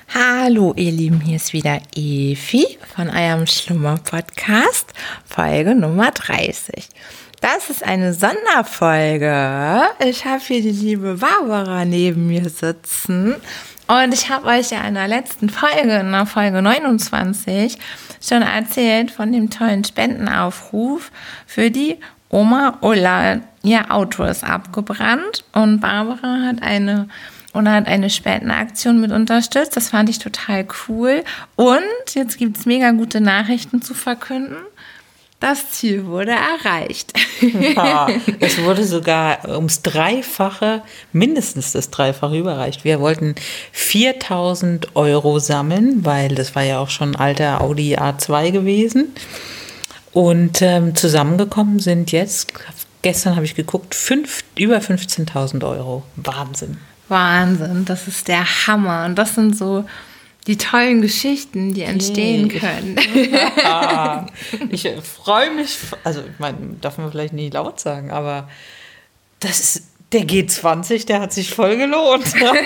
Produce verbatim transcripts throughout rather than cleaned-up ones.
Hallo ihr Lieben, hier ist wieder Evi von eurem Schlummer-Podcast, Folge Nummer dreißig. Das ist eine Sonderfolge. Ich habe hier die liebe Barbara neben mir sitzen und ich habe euch ja in der letzten Folge, in der Folge neunundzwanzig, schon erzählt von dem tollen Spendenaufruf für die Oma Ulla. Ihr Auto ist abgebrannt und Barbara hat eine Und hat eine Spendenaktion mit unterstützt. Das fand ich total cool. Und jetzt gibt es mega gute Nachrichten zu verkünden. Das Ziel wurde erreicht. Ja, es wurde sogar ums Dreifache, mindestens das Dreifache überreicht. Wir wollten viertausend Euro sammeln, weil das war ja auch schon ein alter Audi A zwei gewesen. Und ähm, zusammengekommen sind jetzt, gestern habe ich geguckt, fünf, über fünfzehntausend Euro. Wahnsinn. Wahnsinn, das ist der Hammer. Und das sind so die tollen Geschichten, die entstehen hey, können. Ja, ich freue mich, also ich meine, darf man vielleicht nicht laut sagen, aber das ist, der G zwanzig, der hat sich voll gelohnt.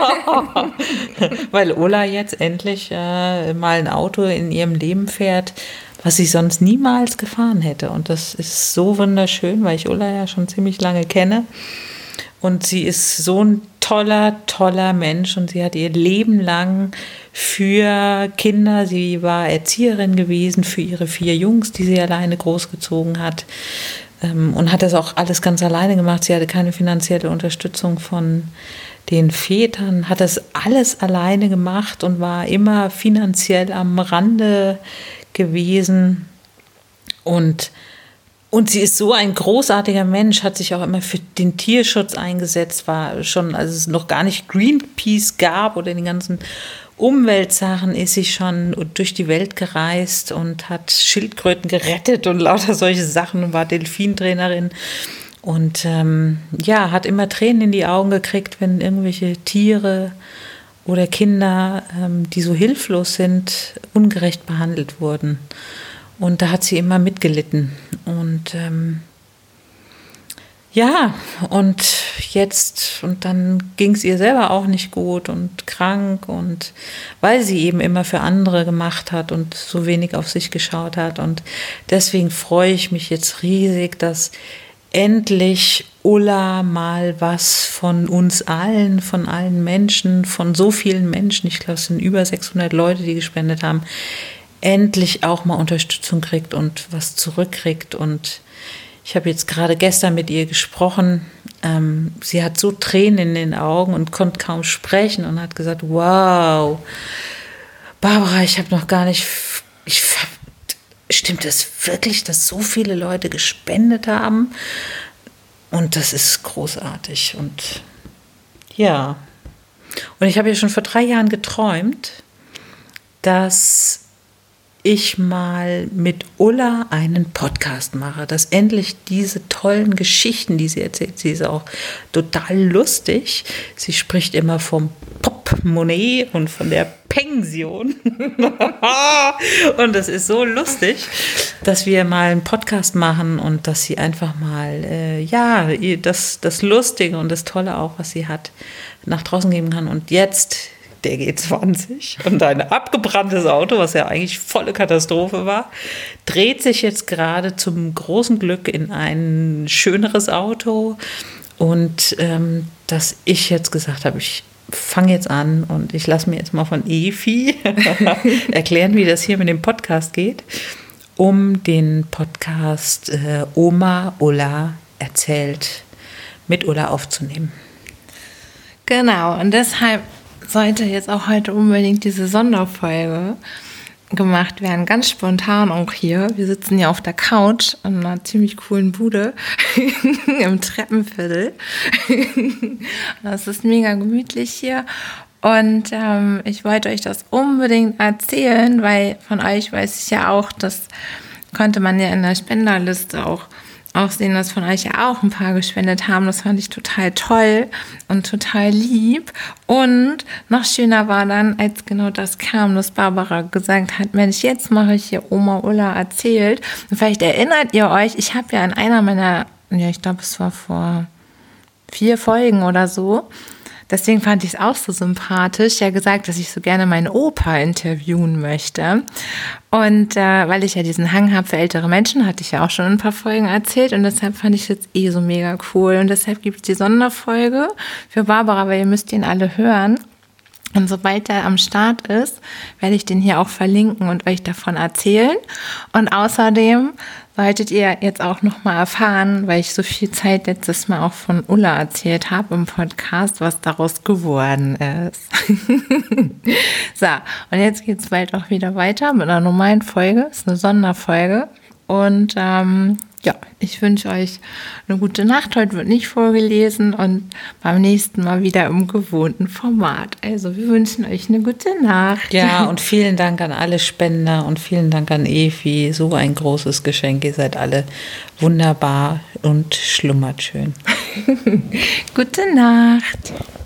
Weil Ulla jetzt endlich äh, mal ein Auto in ihrem Leben fährt, was sie sonst niemals gefahren hätte. Und das ist so wunderschön, weil ich Ulla ja schon ziemlich lange kenne. Und sie ist so ein toller, toller Mensch und sie hat ihr Leben lang für Kinder, sie war Erzieherin gewesen für ihre vier Jungs, die sie alleine großgezogen hat, und hat das auch alles ganz alleine gemacht. Sie hatte keine finanzielle Unterstützung von den Vätern, hat das alles alleine gemacht und war immer finanziell am Rande gewesen. Und Und sie ist so ein großartiger Mensch, hat sich auch immer für den Tierschutz eingesetzt, war schon, als es noch gar nicht Greenpeace gab oder die ganzen Umweltsachen, ist sie schon durch die Welt gereist und hat Schildkröten gerettet und lauter solche Sachen und war Delfintrainerin. Und ähm, ja, hat immer Tränen in die Augen gekriegt, wenn irgendwelche Tiere oder Kinder, ähm, die so hilflos sind, ungerecht behandelt wurden. Und da hat sie immer mitgelitten. Und ähm, ja, und jetzt, und dann ging es ihr selber auch nicht gut und krank. Und weil sie eben immer für andere gemacht hat und so wenig auf sich geschaut hat. Und deswegen freue ich mich jetzt riesig, dass endlich Ulla mal was von uns allen, von allen Menschen, von so vielen Menschen, ich glaube, es sind über sechshundert Leute, die gespendet haben, endlich auch mal Unterstützung kriegt und was zurückkriegt. Und ich habe jetzt gerade gestern mit ihr gesprochen. Ähm, sie hat so Tränen in den Augen und konnte kaum sprechen und hat gesagt, wow, Barbara, ich habe noch gar nicht, ich, stimmt das wirklich, dass so viele Leute gespendet haben? Und das ist großartig. Und ja, und ich habe ja schon vor drei Jahren geträumt, dass ich mal mit Ulla einen Podcast mache, dass endlich diese tollen Geschichten, die sie erzählt, sie ist auch total lustig. Sie spricht immer vom Portemonnaie und von der Pension. Und das ist so lustig, dass wir mal einen Podcast machen und dass sie einfach mal, äh, ja, das, das Lustige und das Tolle auch, was sie hat, nach draußen geben kann. Und jetzt der G zwanzig und ein abgebranntes Auto, was ja eigentlich volle Katastrophe war, dreht sich jetzt gerade zum großen Glück in ein schöneres Auto. Und ähm, dass ich jetzt gesagt habe, ich fange jetzt an und ich lasse mir jetzt mal von Evi erklären, wie das hier mit dem Podcast geht, um den Podcast äh, Oma Ulla erzählt mit Ulla aufzunehmen. Genau, und deshalb sollte jetzt auch heute unbedingt diese Sonderfolge gemacht werden, ganz spontan auch hier. Wir sitzen ja auf der Couch in einer ziemlich coolen Bude im Treppenviertel. Das ist mega gemütlich hier und ähm, ich wollte euch das unbedingt erzählen, weil von euch weiß ich ja auch, das konnte man ja in der Spenderliste auch auch sehen, dass von euch ja auch ein paar gespendet haben. Das fand ich total toll und total lieb. Und noch schöner war dann, als genau das kam, dass Barbara gesagt hat, Mensch, jetzt mache ich hier Oma Ulla erzählt. Und vielleicht erinnert ihr euch, ich habe ja in einer meiner, ja, ich glaube, es war vor vier Folgen oder so, deswegen fand ich es auch so sympathisch, ja gesagt, dass ich so gerne meinen Opa interviewen möchte. Und äh, weil ich ja diesen Hang habe für ältere Menschen, hatte ich ja auch schon ein paar Folgen erzählt und deshalb fand ich es jetzt eh so mega cool. Und deshalb gibt es die Sonderfolge für Barbara, weil ihr müsst ihn alle hören. Und sobald er am Start ist, werde ich den hier auch verlinken und euch davon erzählen. Und außerdem solltet ihr jetzt auch nochmal erfahren, weil ich so viel Zeit letztes Mal auch von Ulla erzählt habe im Podcast, was daraus geworden ist. So, und jetzt geht es bald auch wieder weiter mit einer normalen Folge. Das ist eine Sonderfolge. Und ähm, ja, ich wünsche euch eine gute Nacht. Heute wird nicht vorgelesen und beim nächsten Mal wieder im gewohnten Format. Also wir wünschen euch eine gute Nacht. Ja, und vielen Dank an alle Spender und vielen Dank an Evi. So ein großes Geschenk. Ihr seid alle wunderbar und schlummert schön. Gute Nacht.